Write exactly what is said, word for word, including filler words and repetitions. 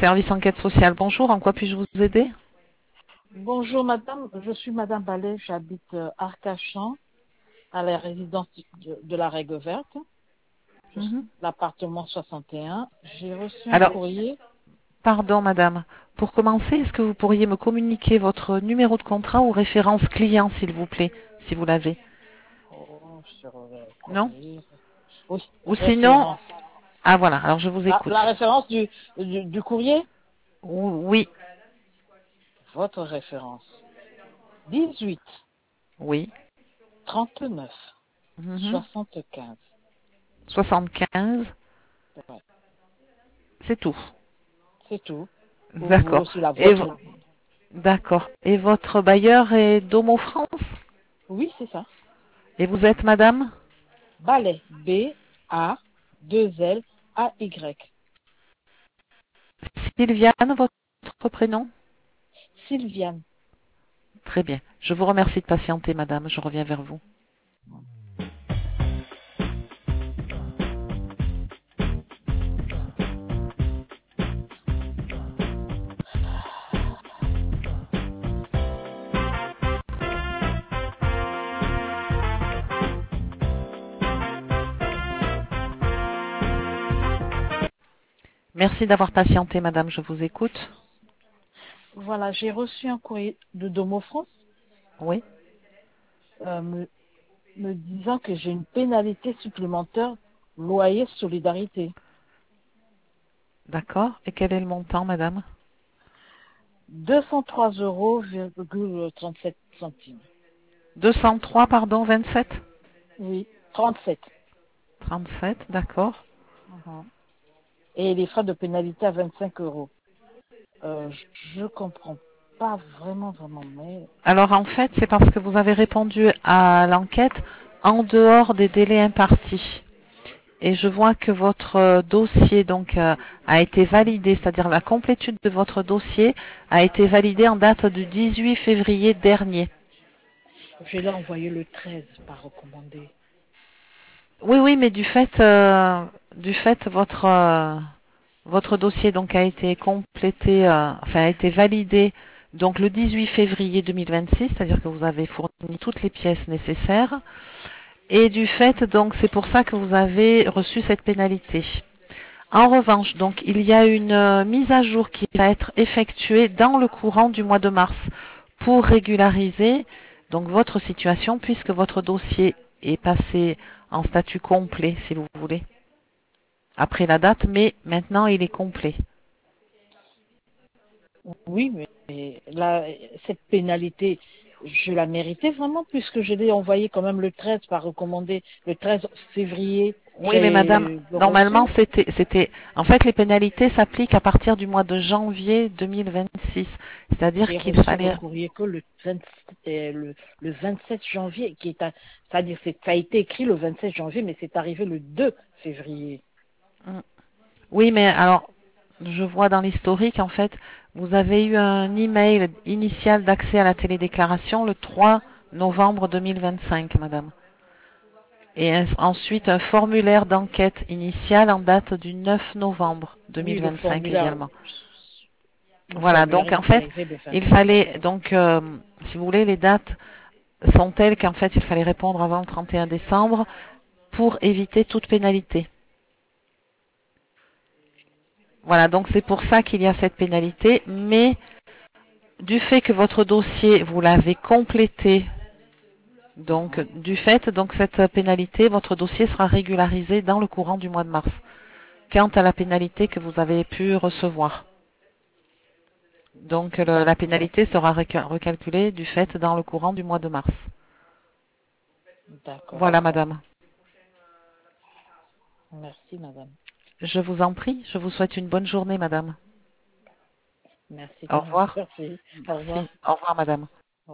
Service enquête sociale, bonjour, en quoi puis-je vous aider? Bonjour madame, je suis madame Ballet, j'habite euh, Arcachon, à la résidence de, de la Règle Verte, Mhm. l'appartement soixante et un. J'ai reçu un Alors, courrier. pardon madame, pour commencer, est-ce que vous pourriez me communiquer votre numéro de contrat ou référence client, s'il vous plaît, si vous l'avez? Oh, sur le Non? courrier. Oui, Ou sinon, référence. ah voilà, alors je vous La, écoute. la référence du, du, du courrier. Ou- Oui, Votre référence. dix-huit oui, trente-neuf Mhm. soixante-quinze. soixante-quinze, Ouais, c'est tout. c'est tout. Vous voulez D'accord. aussi la Et, vo- vôtre? d'accord. Et votre bailleur est Domo France? Oui, c'est ça. Et vous êtes madame? Ballet. B A deux L A Y. Sylviane, votre prénom? Sylviane. Très bien. Je vous remercie de patienter, madame. Je reviens vers vous. Merci d'avoir patienté, madame. Je vous écoute. Voilà, j'ai reçu un courrier de Domo France Oui. euh, me, me disant que j'ai une pénalité supplémentaire loyer solidarité. D'accord. Et quel est le montant, madame? deux cent trois euros trente-sept centimes. deux cent trois, pardon, vingt-sept? Oui, trente-sept. trente-sept, d'accord. Mhm. Et les frais de pénalité à vingt-cinq euros. Euh, je ne comprends pas vraiment, vraiment, mais Alors, en fait, c'est parce que vous avez répondu à l'enquête en dehors des délais impartis. Et je vois que votre euh, dossier donc euh, a été validé, c'est-à-dire la complétude de votre dossier a été validée en date du dix-huit février dernier. je l'ai envoyé le treize par recommandé. Oui, oui, mais du fait, euh, du fait, votre euh, votre dossier donc a été complété, euh, enfin a été validé donc le dix-huit février deux mille vingt-six, c'est-à-dire que vous avez fourni toutes les pièces nécessaires. Et du fait, donc c'est pour ça que vous avez reçu cette pénalité. En revanche, donc il y a une euh, mise à jour qui va être effectuée dans le courant du mois de mars pour régulariser donc votre situation puisque votre dossier est passé en statut complet, si vous voulez, après la date, mais maintenant il est complet. Oui, mais là, cette pénalité, je la méritais vraiment puisque je l'ai envoyée quand même le treize par recommandé. Le treize février, Oui, mais madame, j'ai normalement reçu. c'était, c'était, en fait les pénalités s'appliquent à partir du mois de janvier deux mille vingt-six, c'est-à-dire J'ai qu'il reçu le fallait. courrier que le, vingt, euh, le, le vingt-sept janvier, qui est, à- c'est-à-dire c'est, ça a été écrit le vingt-sept janvier, mais c'est arrivé le deux février. Oui, mais alors, je vois dans l'historique, en fait, vous avez eu un email initial d'accès à la télédéclaration le trois novembre deux mille vingt-cinq, madame. Et un- ensuite, un formulaire d'enquête initial en date du neuf novembre Oui, le deux mille vingt-cinq formulaire, également. le Voilà, formulaire, donc il en est fait, arrivé le il vingt-sept. fallait, donc, euh, si vous voulez, les dates sont telles qu'en fait, il fallait répondre avant le trente et un décembre pour éviter toute pénalité. Voilà, donc c'est pour ça qu'il y a cette pénalité, mais du fait que votre dossier, vous l'avez complété, donc Mhm. du fait, donc cette pénalité, votre dossier sera régularisé dans le courant du mois de mars. Quant à la pénalité que vous avez pu recevoir. Donc le- la D'accord, pénalité sera reca- recalculée du fait dans le courant du mois de mars. d'accord. Voilà, madame. Merci, madame. Je vous en prie, je vous souhaite une bonne journée, madame. Merci, Au revoir. merci. Au revoir. Merci. Au revoir, madame.